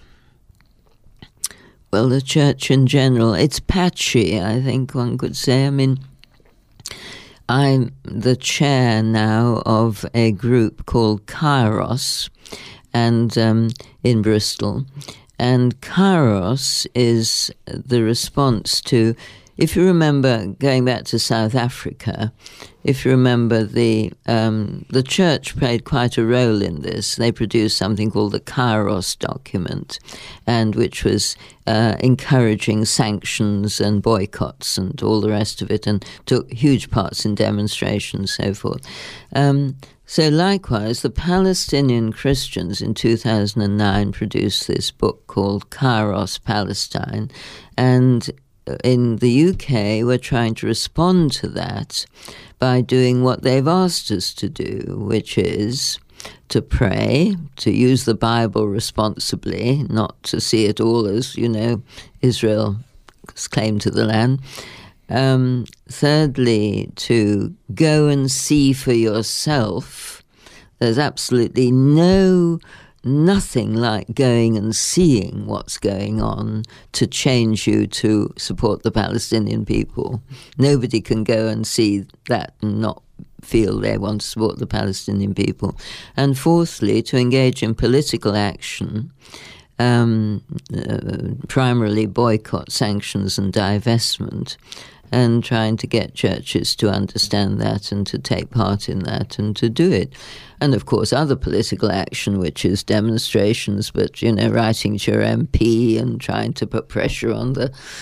[SPEAKER 5] well, the church in general, it's patchy, I think one could say. I mean, I'm the chair now of a group called Kairos, and um, in Bristol. And Kairos is the response to, if you remember, going back to South Africa, if you remember, the um, the church played quite a role in this. They produced something called the Kairos document, and which was uh, encouraging sanctions and boycotts and all the rest of it, and took huge parts in demonstrations and so forth. Um, so likewise, the Palestinian Christians in two thousand nine produced this book called Kairos Palestine, and in the U K, we're trying to respond to that by doing what they've asked us to do, which is to pray, to use the Bible responsibly, not to see it all as, you know, Israel's claim to the land. Um, thirdly, to go and see for yourself. There's absolutely no nothing like going and seeing what's going on to change you to support the Palestinian people. Nobody can go and see that and not feel they want to support the Palestinian people. And fourthly, to engage in political action, um, uh, primarily boycott, sanctions and divestment, and trying to get churches to understand that and to take part in that and to do it. And, of course, other political action, which is demonstrations, but, you know, writing to your M P and trying to put pressure on the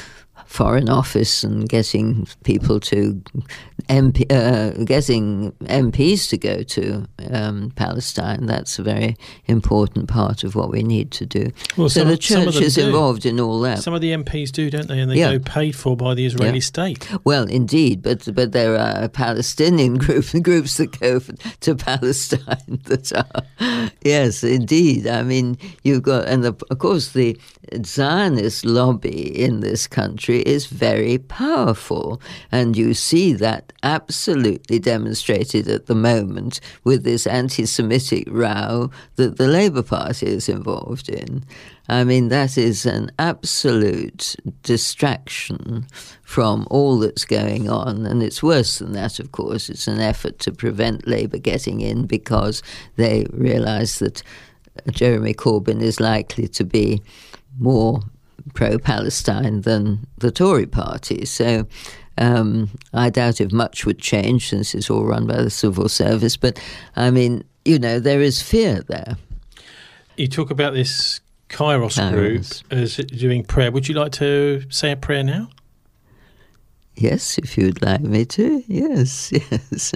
[SPEAKER 5] Foreign Office and getting people to M P, uh, getting M Ps to go to um, Palestine. That's a very important part of what we need to do.
[SPEAKER 1] Well,
[SPEAKER 5] so
[SPEAKER 1] some,
[SPEAKER 5] the church is
[SPEAKER 1] do.
[SPEAKER 5] involved in all that.
[SPEAKER 1] Some of the M Ps do, don't they? And they
[SPEAKER 5] Yeah.
[SPEAKER 1] go paid for by the Israeli
[SPEAKER 5] Yeah.
[SPEAKER 1] state.
[SPEAKER 5] Well, indeed, but but there are Palestinian group, groups that go f- to Palestine that are, yes, indeed. I mean, you've got, and the, of course the Zionist lobby in this country is very powerful, and you see that absolutely demonstrated at the moment with this anti-Semitic row that the Labour Party is involved in. I mean, that is an absolute distraction from all that's going on. And it's worse than that, of course. It's an effort to prevent Labour getting in because they realise that Jeremy Corbyn is likely to be more pro-Palestine than the Tory party. So um, I doubt if much would change since it's all run by the civil service. But, I mean, you know, there is fear there.
[SPEAKER 1] You talk about this Kairos,
[SPEAKER 5] Kairos.
[SPEAKER 1] group as doing prayer. Would you like to say a prayer now?
[SPEAKER 5] Yes, if you'd like me to. Yes, yes.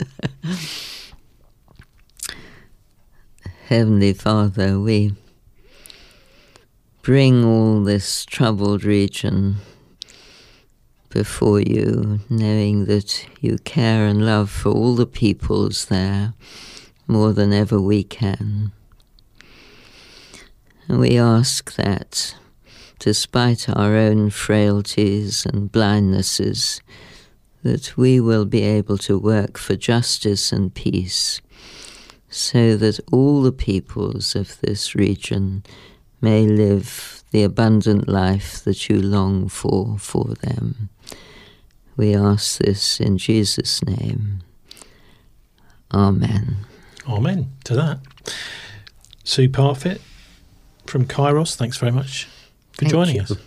[SPEAKER 5] Heavenly Father, we bring all this troubled region before you, knowing that you care and love for all the peoples there more than ever we can. And we ask that, despite our own frailties and blindnesses, that we will be able to work for justice and peace, so that all the peoples of this region may live the abundant life that you long for for them. We ask this in Jesus' name. Amen.
[SPEAKER 1] Amen to that. Sue Parfitt from Kairos, thanks very much for
[SPEAKER 5] Thank
[SPEAKER 1] joining
[SPEAKER 5] you.
[SPEAKER 1] us.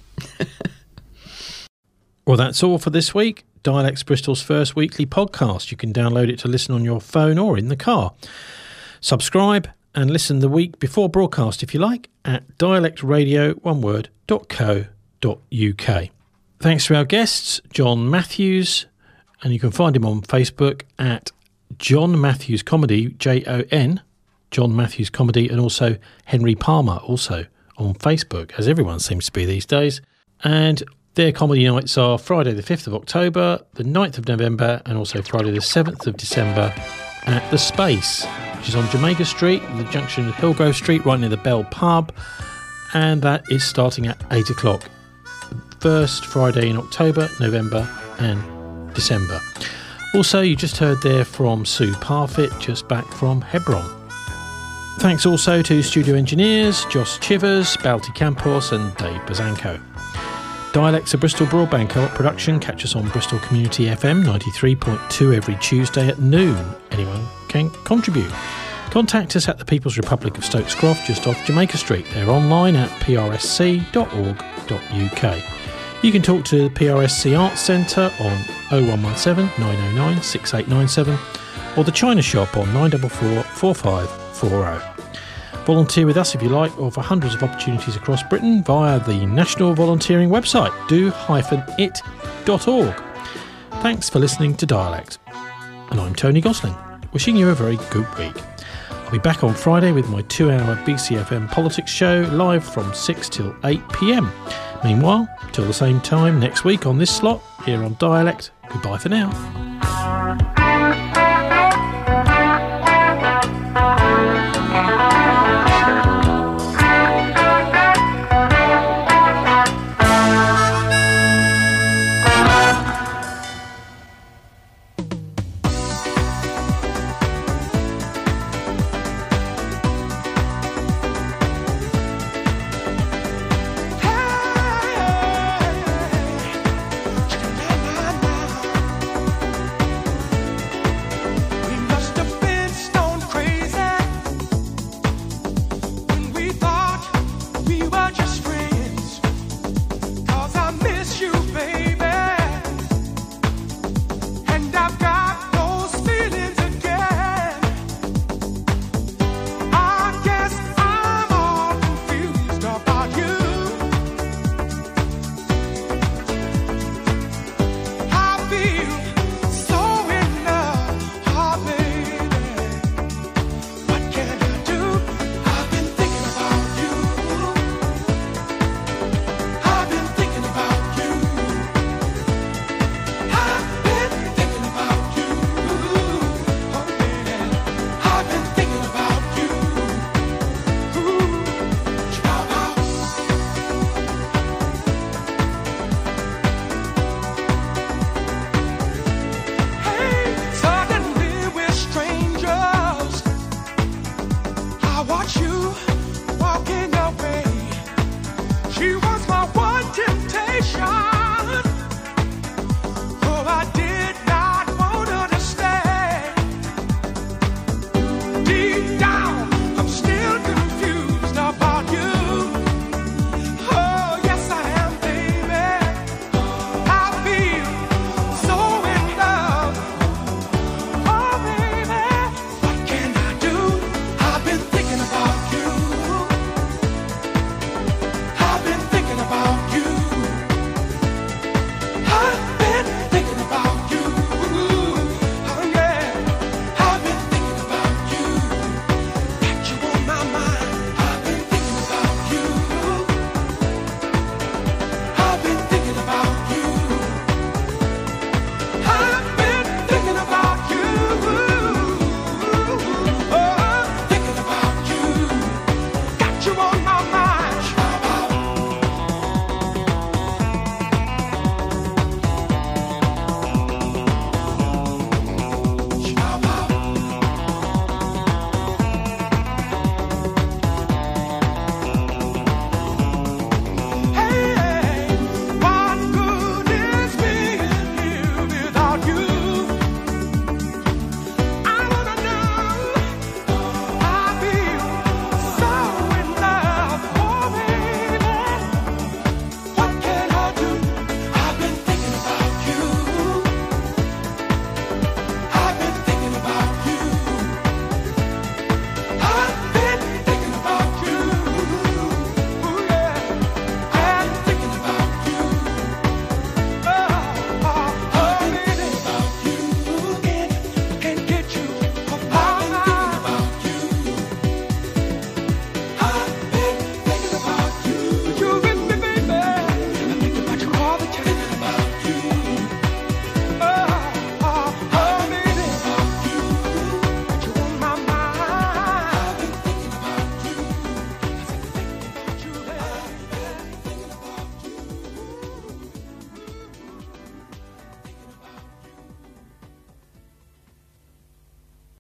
[SPEAKER 1] Well, that's all for this week. Dialects Bristol's first weekly podcast. You can download it to listen on your phone or in the car. Subscribe and listen the week before broadcast if you like at dialect radio one word dot co dot uk. Thanks to our guests, John Matthews, and you can find him on Facebook at John Matthews Comedy, J O N, John Matthews Comedy, and also Henry Palmer, also on Facebook, as everyone seems to be these days. And their comedy nights are Friday the fifth of October, the ninth of November, and also Friday the seventh of December at The Space, which is on Jamaica Street, the junction of Hillgrove Street, right near the Bell Pub, and that is starting at eight o'clock. First Friday in October, November and December. Also, you just heard there from Sue Parfitt, just back from Hebron. Thanks also to studio engineers Josh Chivers, Balti Campos and Dave Bazanko. Dialects of Bristol Broadband Co-op production. Catch us on Bristol Community F M ninety-three point two every Tuesday at noon. Anyone can contribute. Contact us at the People's Republic of Stokes Croft, just off Jamaica Street. They're online at p r s c dot org dot u k. You can talk to the P R S C Arts Centre on oh one one seven, nine oh nine, six eight nine seven or the China Shop on nine four four, four five four oh. Volunteer with us if you like, or for hundreds of opportunities across Britain via the national volunteering website do dash it dot org. Thanks for listening to Dialect. And I'm Tony Gosling, wishing you a very good week. I'll be back on Friday with my two-hour B C F M politics show, live from six till eight p m. Meanwhile, till the same time next week on this slot, here on Dialect, goodbye for now.